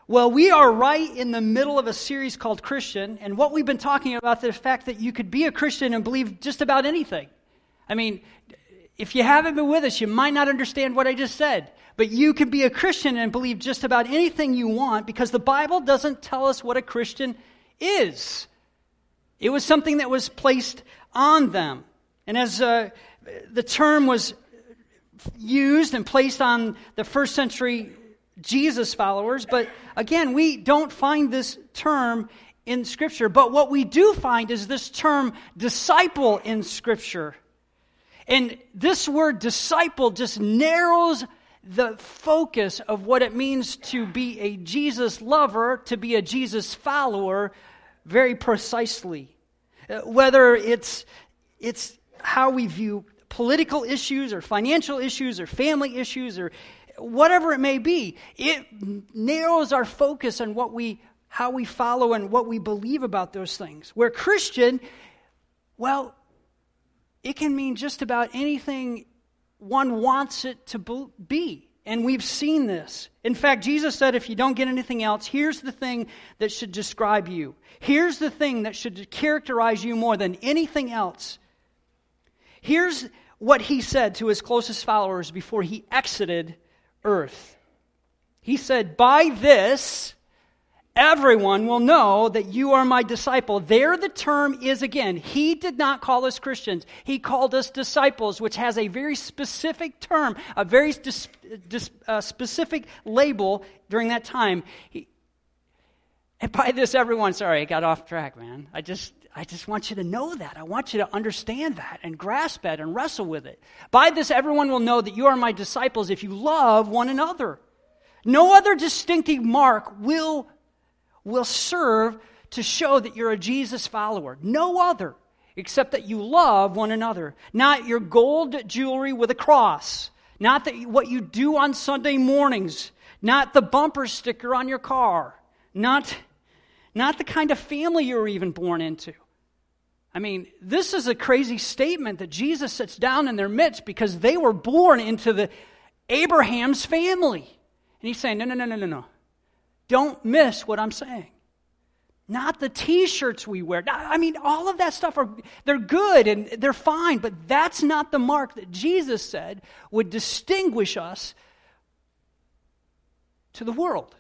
Well, we are right in the middle of a series called Christian, and what we've been talking about, the fact that you could be a Christian and believe just about anything. I mean, if you haven't been with us, you might not understand what I just said, but you can be a Christian and believe just about anything you want because the Bible doesn't tell us what a Christian is. It was something that was placed on them. And as the term was used and placed on the first century Jesus followers, but again, we don't find this term in Scripture. But what we do find is this term disciple in Scripture. And this word disciple just narrows the focus of what it means to be a Jesus lover, to be a Jesus follower, very precisely. Whether it's how we view political issues or financial issues or family issues or whatever it may be, it narrows our focus on how we follow and what we believe about those things. Where Christian, well, it can mean just about anything one wants it to be. And we've seen this. In fact, Jesus said, if you don't get anything else, here's the thing that should describe you. Here's the thing that should characterize you more than anything else. Here's what he said to his closest followers before he exited earth. He said, by this, everyone will know that you are my disciple. There the term is again. He did not call us Christians. He called us disciples, which has a very specific term, a very specific label during that time. And by this, everyone, sorry, I got off track, man. I just want you to know that. I want you to understand that and grasp that and wrestle with it. By this, everyone will know that you are my disciples if you love one another. No other distinctive mark will serve to show that you're a Jesus follower. No other, except that you love one another. Not your gold jewelry with a cross. Not that what you do on Sunday mornings. Not the bumper sticker on your car. Not the kind of family you were even born into. I mean, this is a crazy statement that Jesus sits down in their midst because they were born into the Abraham's family. And he's saying, no. Don't miss what I'm saying. Not the t-shirts we wear. I mean, all of that stuff, they're good and they're fine, but that's not the mark that Jesus said would distinguish us to the world.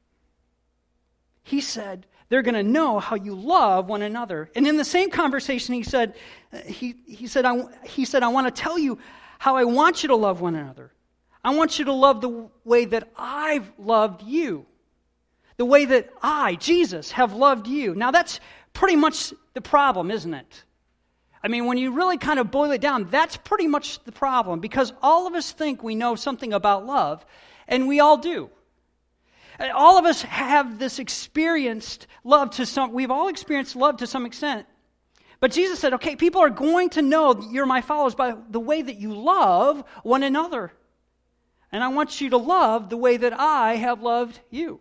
He said, they're going to know how you love one another. And in the same conversation, he said, I want to tell you how I want you to love one another. I want you to love the way that I've loved you. The way that I, Jesus, have loved you. Now that's pretty much the problem, isn't it? I mean, when you really kind of boil it down, that's pretty much the problem. Because all of us think we know something about love, and we all do. All of us have this experienced love we've all experienced love to some extent. But Jesus said, okay, people are going to know that you're my followers by the way that you love one another. And I want you to love the way that I have loved you.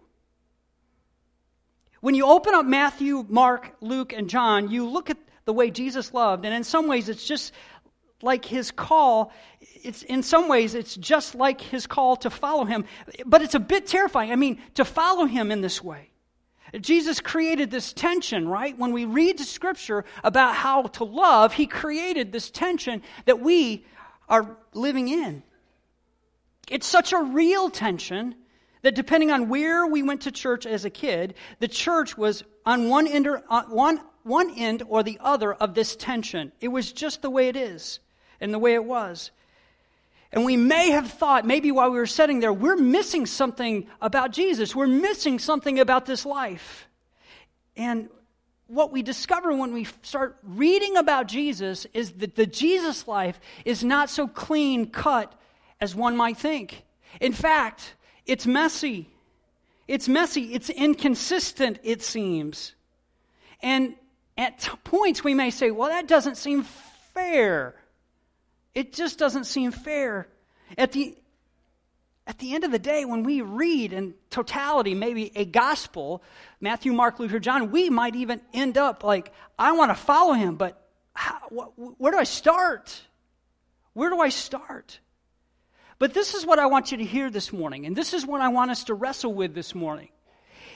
When you open up Matthew, Mark, Luke, and John, you look at the way Jesus loved, and in some ways it's just like his call. In some ways it's just like his call to follow him, but it's a bit terrifying. I mean, to follow him in this way. Jesus created this tension, right? When we read the Scripture about how to love, he created this tension that we are living in. It's such a real tension that depending on where we went to church as a kid, the church was on one end or the other of this tension. It was just the way it is and the way it was. And we may have thought, maybe while we were sitting there, we're missing something about Jesus. We're missing something about this life. And what we discover when we start reading about Jesus is that the Jesus life is not so clean cut as one might think. In fact, it's messy. It's messy. It's inconsistent, it seems. And at points we may say, well, that doesn't seem fair. It just doesn't seem fair. At the end of the day, when we read in totality maybe a gospel, Matthew, Mark, Luke, or John, we might even end up like, I want to follow him, but where do I start? Where do I start? But this is what I want you to hear this morning, and this is what I want us to wrestle with this morning,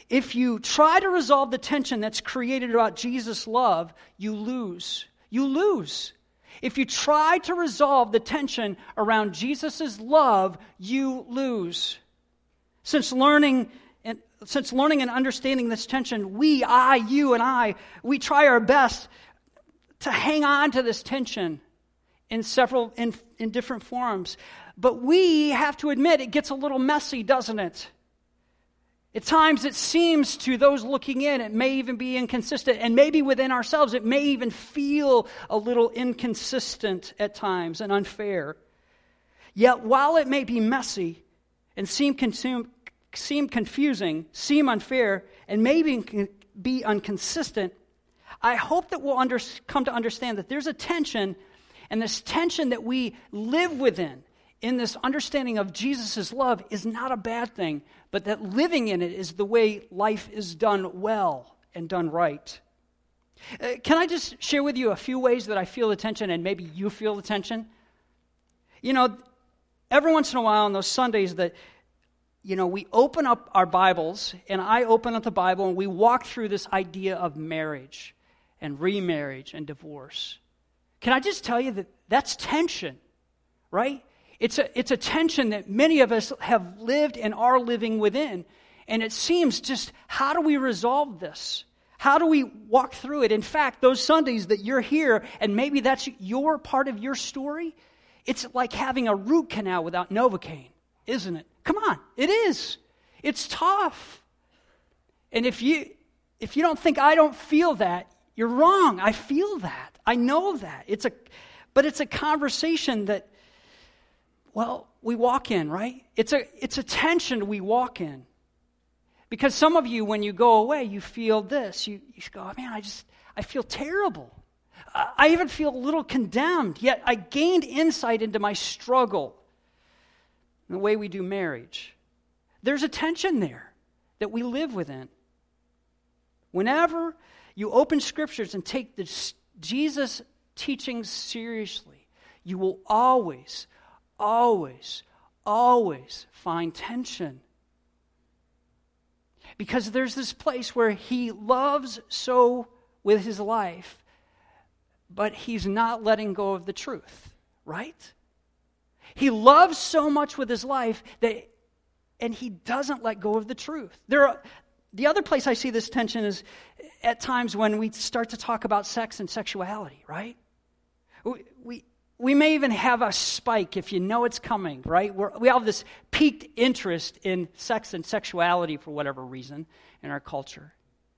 If you try to resolve the tension that's created about Jesus' love, you lose. You lose. If you try to resolve the tension around Jesus' love, you lose. Since learning and understanding this tension, you and I, we try our best to hang on to this tension in different forms. But we have to admit it gets a little messy, doesn't it? At times it seems to those looking in, it may even be inconsistent, and maybe within ourselves it may even feel a little inconsistent at times and unfair. Yet while it may be messy and seem confusing, seem unfair, and maybe be inconsistent, I hope that we'll come to understand that there's a tension, and this tension that we live within in this understanding of Jesus' love is not a bad thing, but that living in it is the way life is done well and done right. Can I just share with you a few ways that I feel the tension, and maybe you feel the tension? You know, every once in a while on those Sundays that, we open up our Bibles, and I open up the Bible, and we walk through this idea of marriage and remarriage and divorce. Can I just tell you that that's tension, right? It's a tension that many of us have lived and are living within. And it seems just, how do we resolve this? How do we walk through it? In fact, those Sundays that you're here, and maybe that's your part of your story, it's like having a root canal without Novocaine, isn't it? Come on, it is. It's tough. And if you don't think I don't feel that, you're wrong. I feel that. I know that. But it's a conversation that, we walk in, right? It's a tension we walk in. Because some of you, when you go away, you feel this. You go, oh, man, I feel terrible. I even feel a little condemned, yet I gained insight into my struggle in the way we do marriage. There's a tension there that we live within. Whenever you open Scriptures and take the Jesus teachings seriously, you will always find tension. Because there's this place where he loves so with his life, but he's not letting go of the truth, right? He loves so much with his life and he doesn't let go of the truth. The other place I see this tension is at times when we start to talk about sex and sexuality, right? We may even have a spike if you know it's coming, right? We have this piqued interest in sex and sexuality for whatever reason in our culture.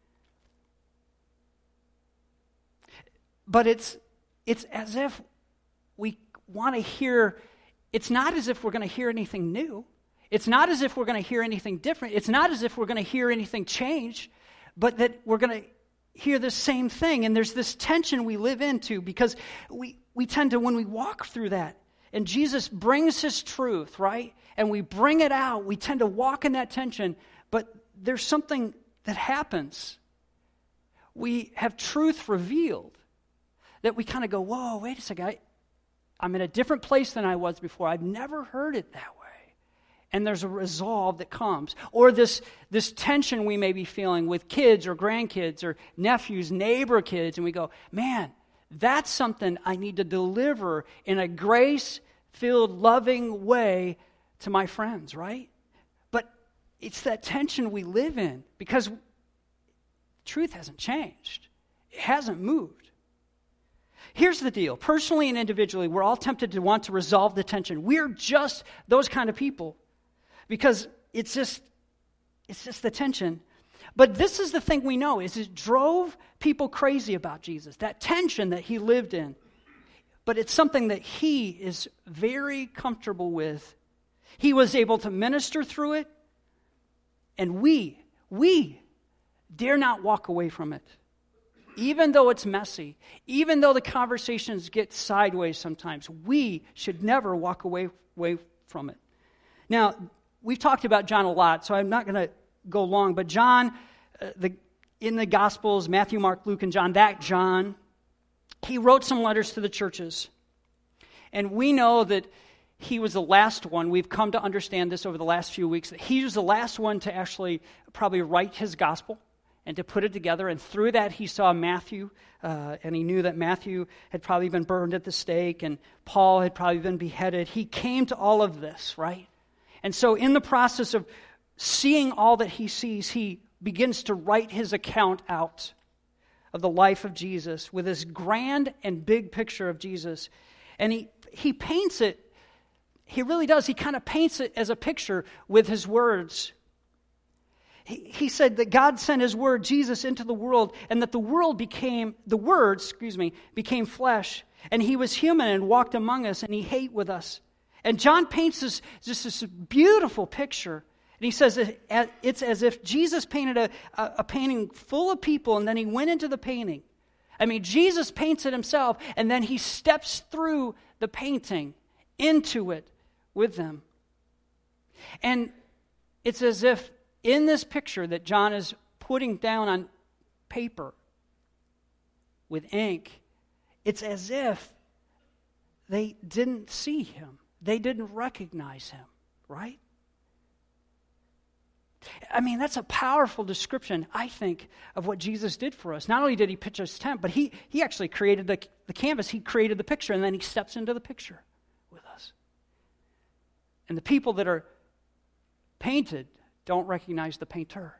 But it's as if we want to hear, it's not as if we're going to hear anything new. It's not as if we're going to hear anything different. It's not as if we're going to hear anything change, but that we're going to hear the same thing. And there's this tension we live into because we tend to, when we walk through that, and Jesus brings his truth, right? And we bring it out, we tend to walk in that tension, but there's something that happens. We have truth revealed that we kind of go, whoa, wait a second, I'm in a different place than I was before. I've never heard it that way. And there's a resolve that comes. Or this tension we may be feeling with kids or grandkids or nephews, neighbor kids, and we go, man, that's something I need to deliver in a grace-filled, loving way to my friends, right? But it's that tension we live in because truth hasn't changed. It hasn't moved. Here's the deal. Personally and individually, we're all tempted to want to resolve the tension. We're just those kind of people because it's just the tension. But this is the thing we know, is it drove people crazy about Jesus, that tension that he lived in. But it's something that he is very comfortable with. He was able to minister through it, and we dare not walk away from it. Even though it's messy, even though the conversations get sideways sometimes, we should never walk away from it. Now, we've talked about John a lot, so I'm not going to go long, but John, in the Gospels, Matthew, Mark, Luke, and John, that John, he wrote some letters to the churches. And we know that he was the last one. We've come to understand this over the last few weeks, that he was the last one to actually probably write his gospel and to put it together. And through that, he saw Matthew, and he knew that Matthew had probably been burned at the stake, and Paul had probably been beheaded. He came to all of this, right? And so in the process of seeing all that he sees, he begins to write his account out of the life of Jesus with this grand and big picture of Jesus. And he paints it, he really does, he kind of paints it as a picture with his words. He said that God sent his word, Jesus, into the world, and that the word became flesh, and he was human and walked among us, and he ate with us. And John paints this beautiful picture. And he says it's as if Jesus painted a painting full of people, and then he went into the painting. I mean, Jesus paints it himself, and then he steps through the painting into it with them. And it's as if in this picture that John is putting down on paper with ink, it's as if they didn't see him. They didn't recognize him, right? I mean, that's a powerful description, I think, of what Jesus did for us. Not only did he pitch his tent, but he actually created the canvas. He created the picture, and then he steps into the picture with us. And the people that are painted don't recognize the painter.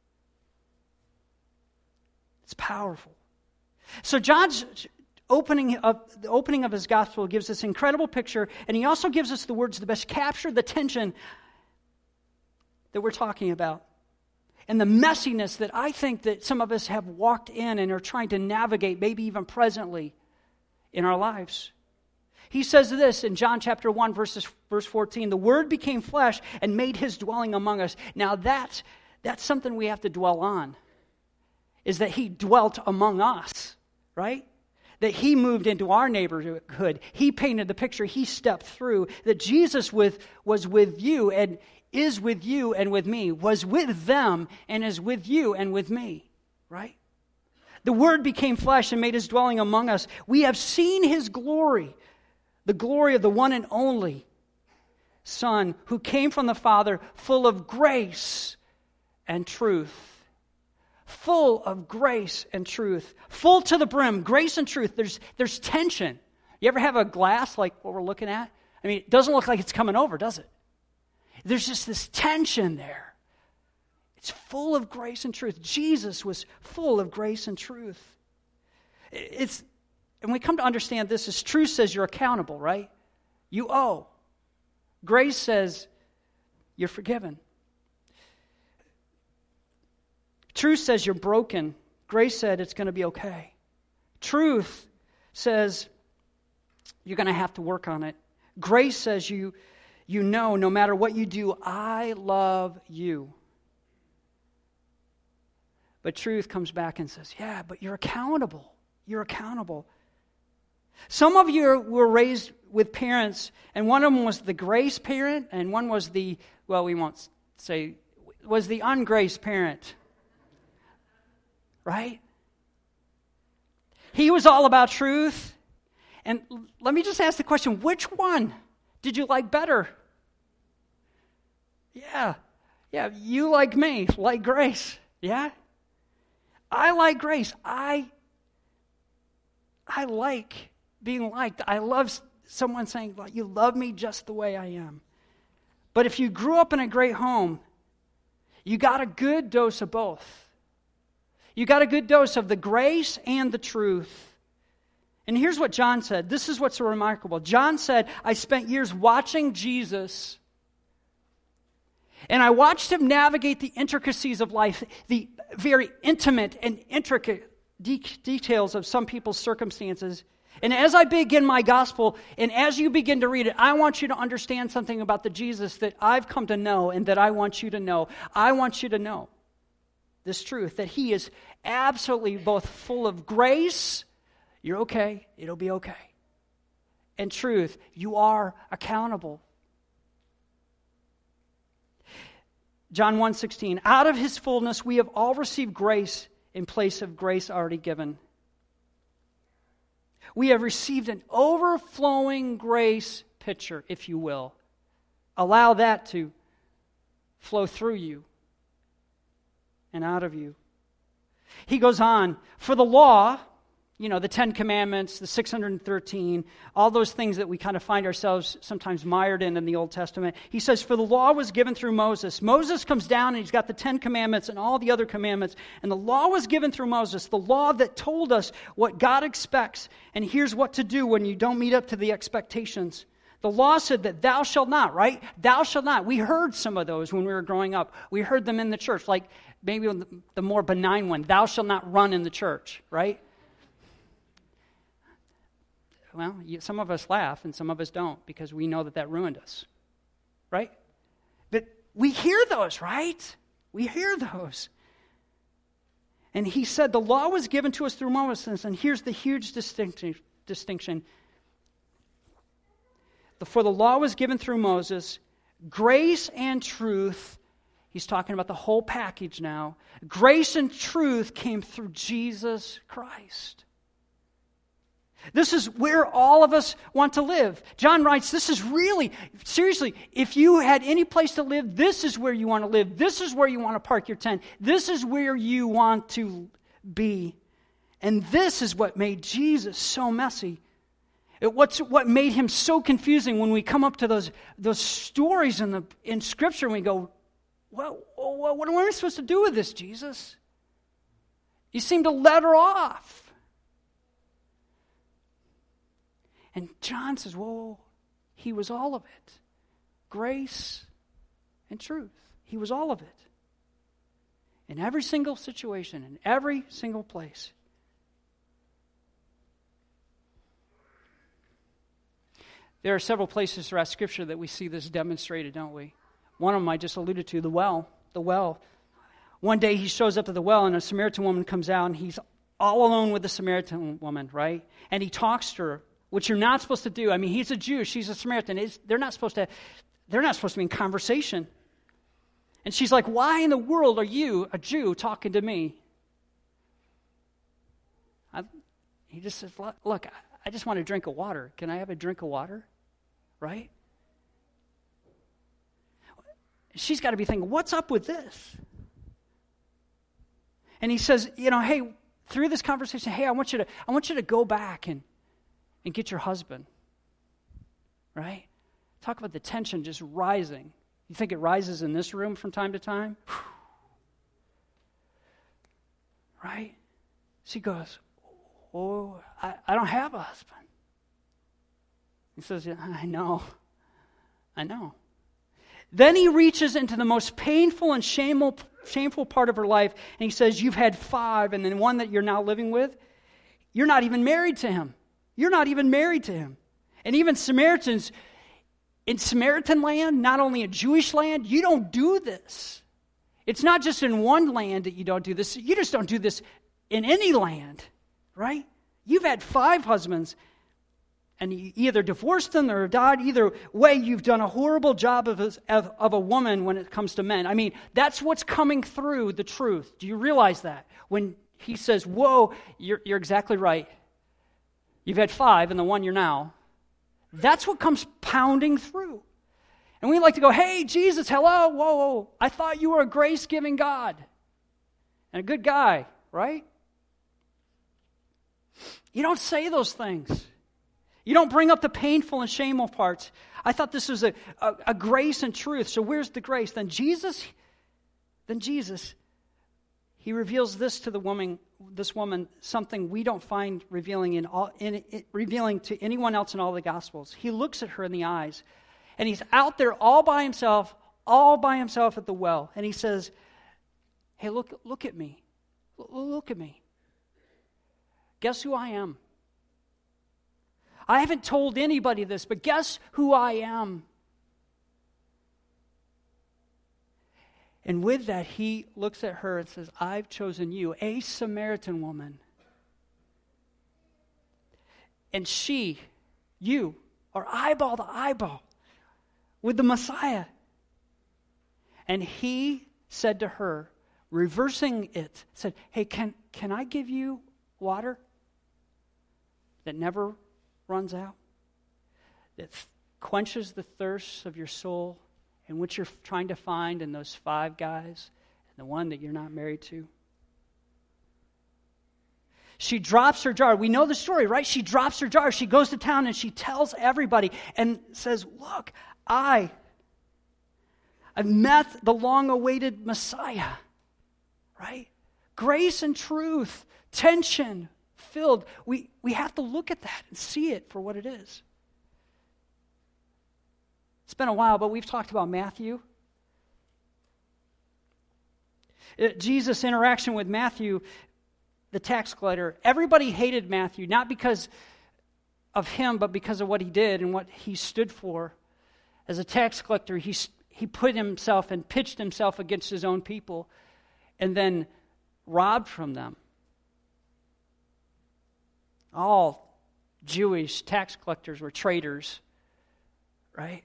It's powerful. So John's the opening of his gospel gives this incredible picture, and he also gives us the words that best capture the tension that we're talking about and the messiness that I think that some of us have walked in and are trying to navigate, maybe even presently in our lives. He says this in John chapter 1, verse 14, the Word became flesh and made his dwelling among us. Now that's something we have to dwell on, is that he dwelt among us, right? That he moved into our neighborhood. He painted the picture. He stepped through. That Jesus was with you and is with you and with me, was with them and is with you and with me, right? The Word became flesh and made his dwelling among us. We have seen his glory, the glory of the one and only Son who came from the Father, full of grace and truth. Full of grace and truth. Full to the brim, grace and truth. There's tension. You ever have a glass like what we're looking at? I mean, it doesn't look like it's coming over, does it? There's just this tension there. It's full of grace and truth. Jesus was full of grace and truth. And we come to understand this as truth says you're accountable, right? You owe. Grace says you're forgiven. Truth says you're broken. Grace said it's going to be okay. Truth says you're going to have to work on it. Grace says you know no matter what you do, I love you. But truth comes back and says, yeah, but you're accountable. You're accountable. Some of you were raised with parents, and one of them was the grace parent, and one was the ungrace parent. Right? He was all about truth. And let me just ask the question, which one did you like better? Yeah, you like me, like grace. Yeah? I like grace. I like being liked. I love someone saying, you love me just the way I am. But if you grew up in a great home, you got a good dose of both. You got a good dose of the grace and the truth. And here's what John said. This is what's so remarkable. John said, I spent years watching Jesus, and I watched him navigate the intricacies of life, the very intimate and intricate details of some people's circumstances. And as I begin my gospel, and as you begin to read it, I want you to understand something about the Jesus that I've come to know and that I want you to know. I want you to know this truth, that he is absolutely both full of grace, you're okay, it'll be okay, and truth, you are accountable. John 1:16, out of his fullness we have all received grace in place of grace already given. We have received an overflowing grace pitcher, if you will. Allow that to flow through you and out of you. He goes on, for the law, the 10 Commandments, the 613, all those things that we kind of find ourselves sometimes mired in the Old Testament. He says, for the law was given through Moses. Moses comes down and he's got the 10 Commandments and all the other commandments. And the law was given through Moses, the law that told us what God expects. And here's what to do when you don't meet up to the expectations. The law said that thou shalt not, right? Thou shalt not. We heard some of those when we were growing up. We heard them in the church, like maybe the more benign one. Thou shalt not run in the church, right? Well, some of us laugh and some of us don't because we know that ruined us, right? But we hear those, right? We hear those. And he said the law was given to us through Moses, and here's the huge distinction. For the law was given through Moses, grace and truth, he's talking about the whole package now, grace and truth came through Jesus Christ. This is where all of us want to live. John writes, this is really, seriously, if you had any place to live, this is where you want to live. This is where you want to park your tent. This is where you want to be. And this is what made Jesus so messy. What made him so confusing when we come up to those stories in Scripture and we go, well, what am I supposed to do with this, Jesus? You seem to let her off. And John says, whoa, he was all of it. Grace and truth. He was all of it. In every single situation, in every single place. There are several places throughout Scripture that we see this demonstrated, don't we? One of them I just alluded to, the well. The well. One day he shows up at the well and a Samaritan woman comes out and he's all alone with the Samaritan woman, right? And he talks to her. Which you're not supposed to do. I mean, he's a Jew, she's a Samaritan. They're not supposed to be in conversation. And she's like, why in the world are you, a Jew, talking to me? He just says, look, I just want a drink of water. Can I have a drink of water? Right? She's got to be thinking, what's up with this? And he says, hey, through this conversation, hey, I want you to go back and get your husband, right? Talk about the tension just rising. You think it rises in this room from time to time? Right? She goes, oh, I don't have a husband. He says, I know. Then he reaches into the most painful and shameful part of her life, and he says, you've had 5, and then one that you're now living with, you're not even married to him. You're not even married to him. And even Samaritans, in Samaritan land, not only a Jewish land, you don't do this. It's not just in one land that you don't do this. You just don't do this in any land, right? You've had 5 husbands, and you either divorced them or died. Either way, you've done a horrible job of a woman when it comes to men. I mean, that's what's coming through the truth. Do you realize that? When he says, whoa, you're exactly right. You've had 5, and the one you're now. That's what comes pounding through. And we like to go, hey, Jesus, hello, whoa, I thought you were a grace-giving God and a good guy, right? You don't say those things. You don't bring up the painful and shameful parts. I thought this was a grace and truth. So where's the grace? Then Jesus, he reveals this to this woman, something we don't find revealing to anyone else in all the Gospels. He looks at her in the eyes, and he's out there all by himself at the well, and he says, hey, look at me. Look at me. Guess who I am? I haven't told anybody this, but guess who I am? And with that, he looks at her and says, I've chosen you, a Samaritan woman. And you, are eyeball to eyeball with the Messiah. And he said to her, reversing it, said, hey, can I give you water that never runs out? quenches the thirst of your soul and what you're trying to find in those 5 guys and the one that you're not married to? She drops her jar. We know the story, right? She drops her jar. She goes to town and she tells everybody and says, look, I've met the long-awaited Messiah, right? Grace and truth, tension filled. We have to look at that and see it for what it is. It's been a while, but we've talked about Matthew. Jesus' interaction with Matthew, the tax collector. Everybody hated Matthew, not because of him, but because of what he did and what he stood for. As a tax collector, he put himself and pitched himself against his own people and then robbed from them. All Jewish tax collectors were traitors, right?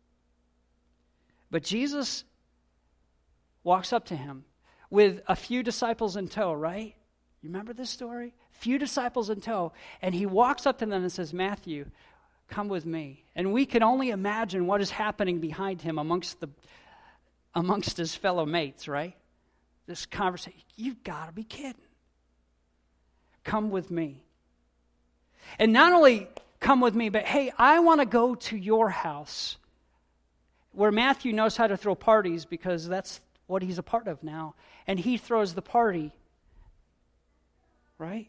But Jesus walks up to him with a few disciples in tow, right? You remember this story? Few disciples in tow. And he walks up to them and says, Matthew, come with me. And we can only imagine what is happening behind him amongst his fellow mates, right? This conversation. You've got to be kidding. Come with me. And not only come with me, but hey, I want to go to your house, where Matthew knows how to throw parties because that's what he's a part of now. And he throws the party, right?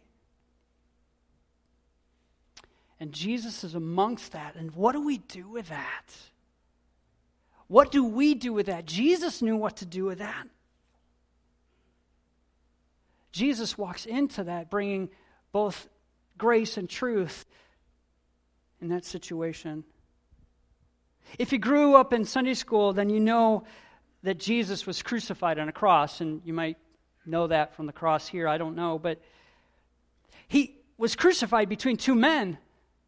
And Jesus is amongst that. And what do we do with that? What do we do with that? Jesus knew what to do with that. Jesus walks into that, bringing both grace and truth in that situation. If you grew up in Sunday school, then you know that Jesus was crucified on a cross, and you might know that from the cross here, I don't know, but he was crucified between 2 men,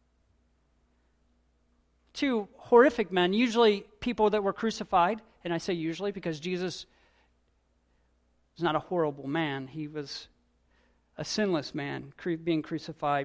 2 horrific men, usually people that were crucified, and I say usually because Jesus was not a horrible man. He was a sinless man being crucified.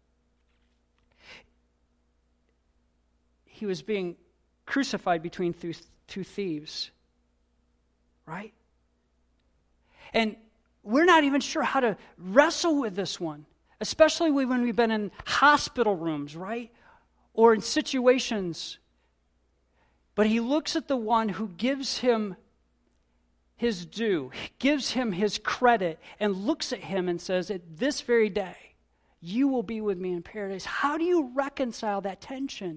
He was being crucified between 2 thieves, right? And we're not even sure how to wrestle with this one, especially when we've been in hospital rooms, right? Or in situations. But he looks at the one who gives him his due, gives him his credit, and looks at him and says, at this very day, you will be with me in paradise. How do you reconcile that tension?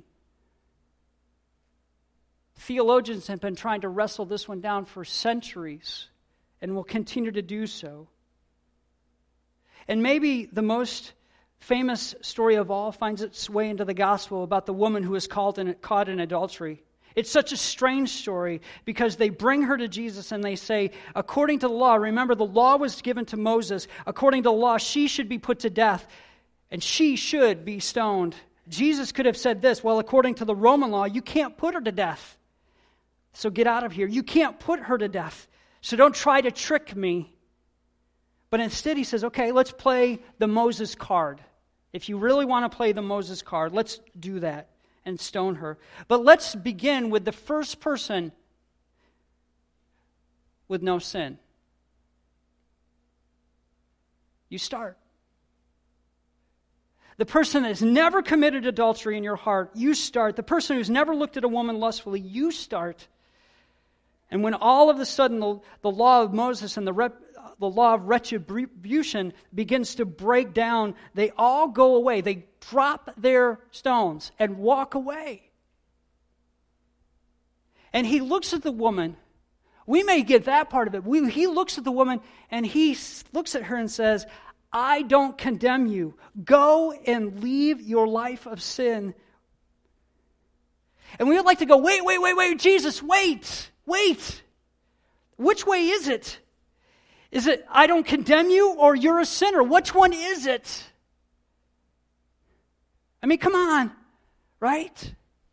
Theologians have been trying to wrestle this one down for centuries and will continue to do so. And maybe the most famous story of all finds its way into the gospel about the woman who is caught in adultery. It's such a strange story because they bring her to Jesus and they say, according to the law, remember the law was given to Moses, according to the law, she should be put to death and she should be stoned. Jesus could have said this, well, according to the Roman law, you can't put her to death. So get out of here. You can't put her to death. So don't try to trick me. But instead he says, okay, let's play the Moses card. If you really want to play the Moses card, let's do that and stone her. But let's begin with the first person with no sin. You start. The person that has never committed adultery in your heart, you start. The person who's never looked at a woman lustfully, you start. And when all of a sudden the law of Moses and the law of retribution begins to break down, they all go away. They drop their stones and walk away. And he looks at the woman. We may get that part of it. He looks at the woman and he looks at her and says, I don't condemn you. Go and leave your life of sin. And we would like to go, wait, Jesus, wait. Which way is it? Is it, I don't condemn you, or you're a sinner? Which one is it? I mean, come on, right?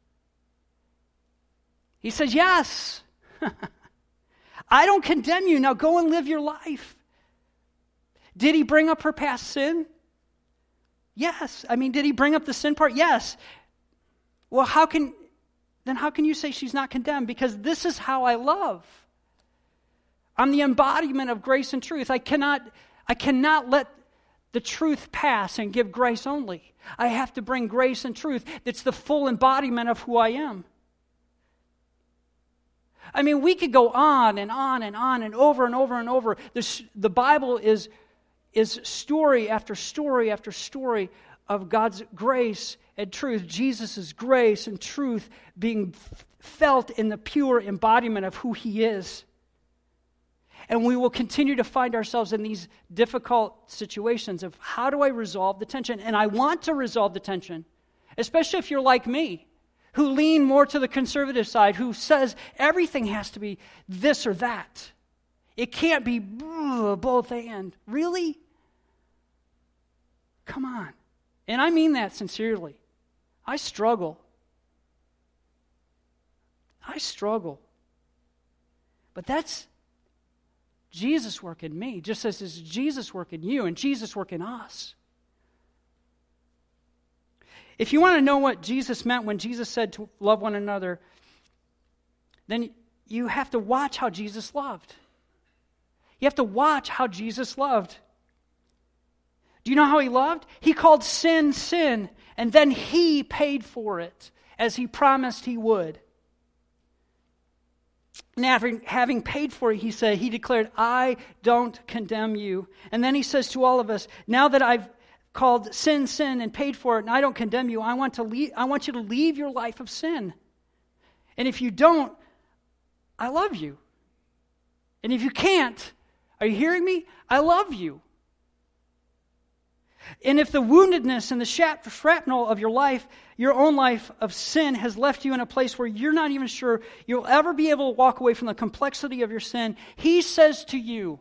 He says, yes. I don't condemn you. Now go and live your life. Did he bring up her past sin? Yes. I mean, did he bring up the sin part? Yes. Well, how can then how can you say she's not condemned? Because this is how I love. I'm the embodiment of grace and truth. I cannot let the truth pass and give grace only. I have to bring grace and truth. That's the full embodiment of who I am. I mean, we could go on and on and on and over and over and over. The Bible is story after story after story of God's grace and truth, Jesus' grace and truth being felt in the pure embodiment of who He is. And we will continue to find ourselves in these difficult situations of how do I resolve the tension? And I want to resolve the tension, especially if you're like me, who lean more to the conservative side, who says everything has to be this or that. It can't be both and. Really? Come on. And I mean that sincerely. I struggle. But that's Jesus' work in me, just as is Jesus' work in you and Jesus' work in us. If you want to know what Jesus meant when Jesus said to love one another, then you have to watch how Jesus loved. You have to watch how Jesus loved. Do you know how He loved? He called sin, sin, and then He paid for it as He promised He would. And after having paid for it, He declared, I don't condemn you. And then He says to all of us, now that I've called sin, sin, and paid for it, and I don't condemn you, I want you to leave your life of sin. And if you don't, I love you. And if you can't, are you hearing me? I love you. And if the woundedness and the shrapnel of your life, your own life of sin, has left you in a place where you're not even sure you'll ever be able to walk away from the complexity of your sin, He says to you,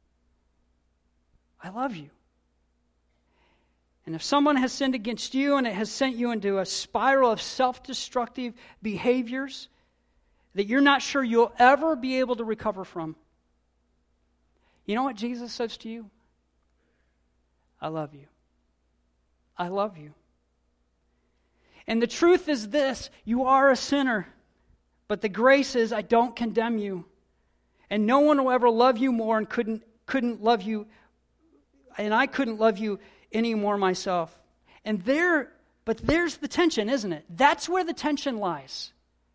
I love you. And if someone has sinned against you and it has sent you into a spiral of self-destructive behaviors that you're not sure you'll ever be able to recover from, you know what Jesus says to you? I love you. I love you. And the truth is this, you are a sinner, but the grace is I don't condemn you. And no one will ever love you more and couldn't love you, and I couldn't love you anymore myself. But there's the tension, isn't it? That's where the tension lies.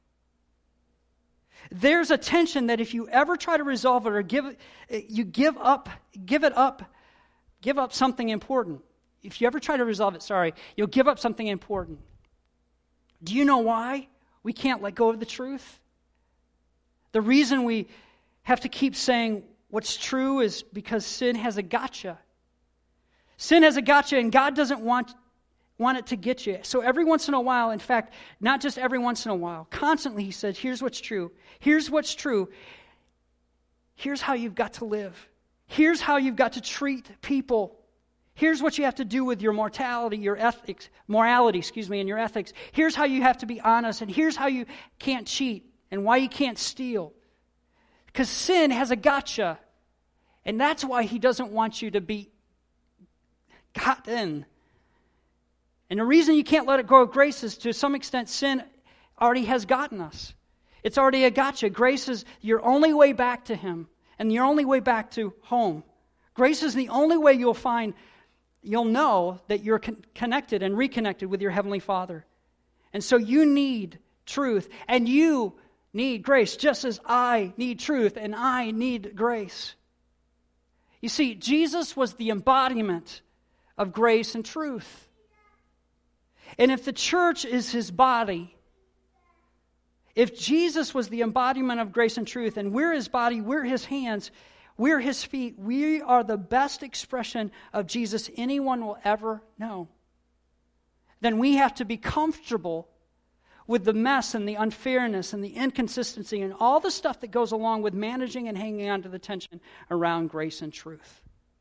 There's a tension that if you ever try to resolve it or give up something important. If you ever try to resolve it, you'll give up something important. Do you know why we can't let go of the truth? The reason we have to keep saying what's true is because sin has a gotcha. Sin has a gotcha, and God doesn't want it to get you. So every once in a while, in fact, not just every once in a while, constantly He says, here's what's true. Here's what's true. Here's how you've got to live. Here's how you've got to treat people. Here's what you have to do with your morality, and your ethics. Here's how you have to be honest, and here's how you can't cheat, and why you can't steal. Because sin has a gotcha, and that's why He doesn't want you to be gotten. And the reason you can't let it go of grace is, to some extent, sin already has gotten us. It's already a gotcha. Grace is your only way back to Him, and your only way back to home. Grace is the only way you'll know that you're connected and reconnected with your Heavenly Father. And so you need truth, and you need grace, just as I need truth and I need grace. You see, Jesus was the embodiment of grace and truth. And if the church is His body, if Jesus was the embodiment of grace and truth, and we're His body, we're His hands, we're His feet, we are the best expression of Jesus anyone will ever know, then we have to be comfortable with the mess and the unfairness and the inconsistency and all the stuff that goes along with managing and hanging on to the tension around grace and truth.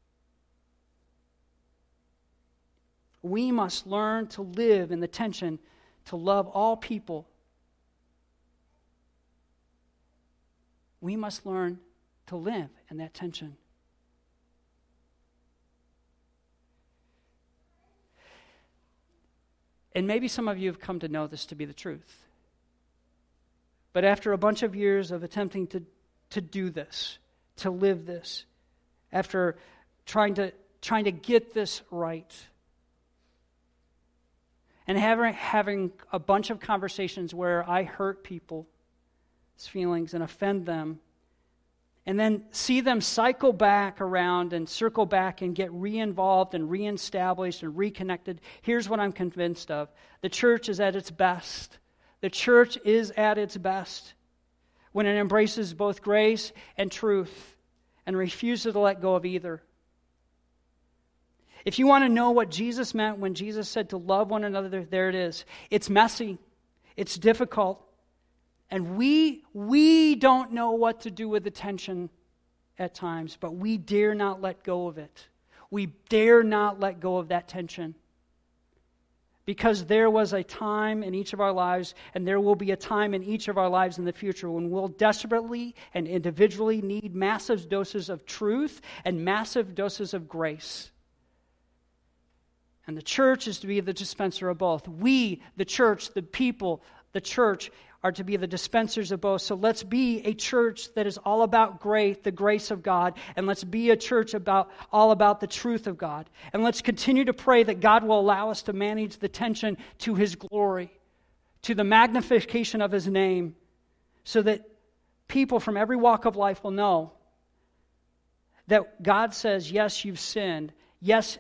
We must learn to live in the tension, to love all people. We must learn to live in that tension. And maybe some of you have come to know this to be the truth. But after a bunch of years of attempting to do this, to live this, after trying to get this right, and having a bunch of conversations where I hurt people's feelings and offend them, and then see them cycle back around and circle back and get re-involved and re-established and reconnected, here's what I'm convinced of. The church is at its best. The church is at its best when it embraces both grace and truth and refuses to let go of either. If you want to know what Jesus meant when Jesus said to love one another, there it is. It's messy. It's difficult. And we don't know what to do with the tension at times, but we dare not let go of it. We dare not let go of that tension. Because there was a time in each of our lives, and there will be a time in each of our lives in the future when we'll desperately and individually need massive doses of truth and massive doses of grace. And the church is to be the dispenser of both. We, the church, the people, the church, are to be the dispensers of both. So let's be a church that is all about grace, the grace of God, and let's be a church all about the truth of God. And let's continue to pray that God will allow us to manage the tension to His glory, to the magnification of His name, so that people from every walk of life will know that God says, yes, you've sinned, yes,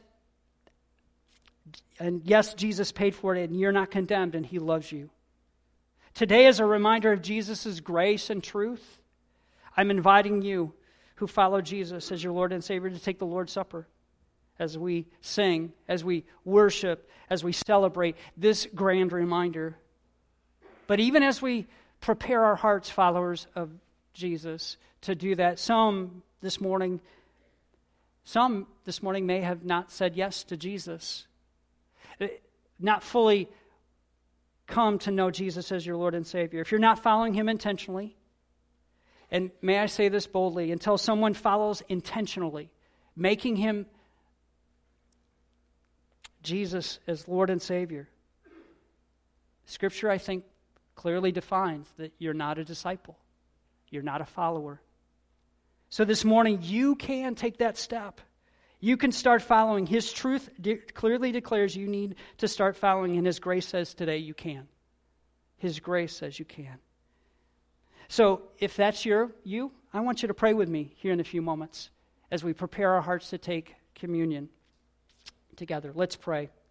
and yes, Jesus paid for it, and you're not condemned, and He loves you. Today is a reminder of Jesus' grace and truth. I'm inviting you who follow Jesus as your Lord and Savior to take the Lord's Supper as we sing, as we worship, as we celebrate this grand reminder. But even as we prepare our hearts, followers of Jesus, to do that, some this morning may have not said yes to Jesus, not fully come to know Jesus as your Lord and Savior. If you're not following Him intentionally, and may I say this boldly, until someone follows intentionally, making Him Jesus as Lord and Savior, Scripture, I think, clearly defines that you're not a disciple. You're not a follower. So this morning, you can take that step. You can start following. His truth clearly declares you need to start following, and His grace says today you can. His grace says you can. So if that's you, I want you to pray with me here in a few moments as we prepare our hearts to take communion together. Let's pray.